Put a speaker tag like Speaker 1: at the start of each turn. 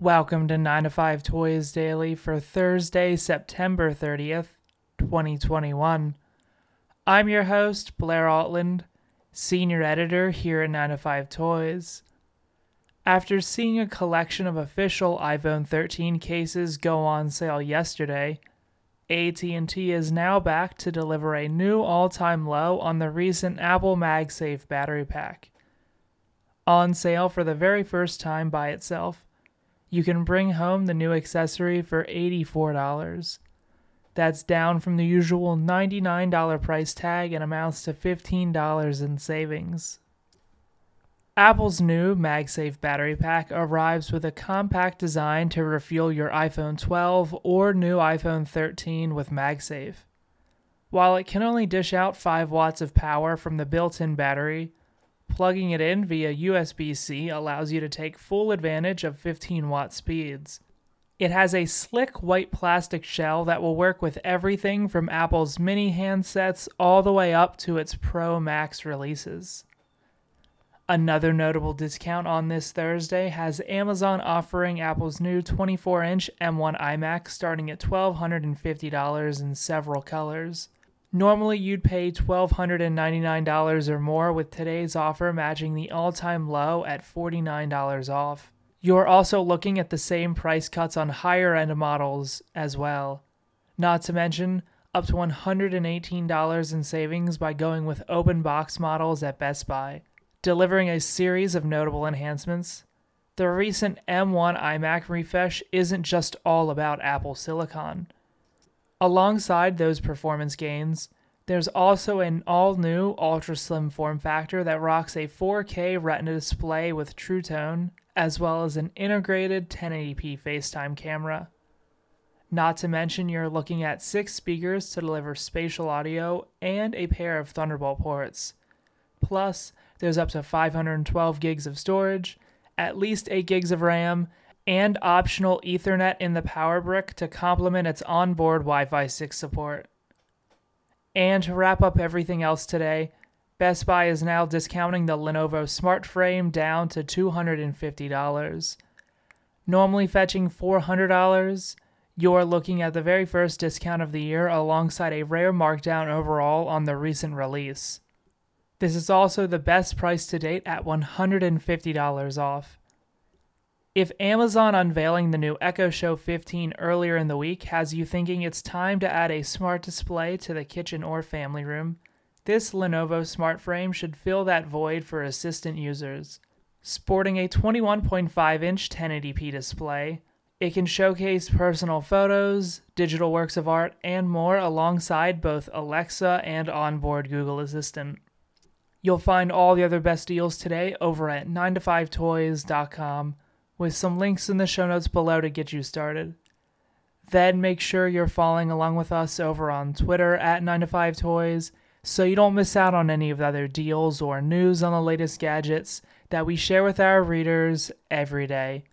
Speaker 1: Welcome to 9 to 5 Toys Daily for Thursday, September 30th, 2021. I'm your host, Blair Altland, Senior Editor here at 9 to 5 Toys. After seeing a collection of official iPhone 13 cases go on sale yesterday, AT&T is now back to deliver a new all-time low on the recent Apple MagSafe battery pack. On sale for the very first time by itself, you can bring home the new accessory for $84. That's down from the usual $99 price tag and amounts to $15 in savings. Apple's new MagSafe battery pack arrives with a compact design to refuel your iPhone 12 or new iPhone 13 with MagSafe. While it can only dish out 5 watts of power from the built-in battery, plugging it in via USB-C allows you to take full advantage of 15-watt speeds. It has a slick white plastic shell that will work with everything from Apple's mini handsets all the way up to its Pro Max releases. Another notable discount on this Thursday has Amazon offering Apple's new 24-inch M1 iMac starting at $1,250 in several colors. Normally you'd pay $1,299 or more, with today's offer matching the all-time low at $49 off. You're also looking at the same price cuts on higher-end models as well. Not to mention, up to $118 in savings by going with open box models at Best Buy. Delivering a series of notable enhancements, the recent M1 iMac refresh isn't just all about Apple Silicon. Alongside those performance gains, there's also an all-new ultra-slim form factor that rocks a 4K Retina display with True Tone, as well as an integrated 1080p FaceTime camera. Not to mention you're looking at 6 speakers to deliver spatial audio and a pair of Thunderbolt ports. Plus, there's up to 512 gigs of storage, at least 8 gigs of RAM, and optional Ethernet in the power brick to complement its onboard Wi-Fi 6 support. And to wrap up everything else today, Best Buy is now discounting the Lenovo SmartFrame down to $250. Normally fetching $400, you're looking at the very first discount of the year alongside a rare markdown overall on the recent release. This is also the best price to date at $150 off. If Amazon unveiling the new Echo Show 15 earlier in the week has you thinking it's time to add a smart display to the kitchen or family room, this Lenovo SmartFrame should fill that void for assistant users. Sporting a 21.5-inch 1080p display, it can showcase personal photos, digital works of art, and more alongside both Alexa and onboard Google Assistant. You'll find all the other best deals today over at 9to5toys.com, with some links in the show notes below to get you started. Then make sure you're following along with us over on Twitter at 9to5toys, so you don't miss out on any of the other deals or news on the latest gadgets that we share with our readers every day.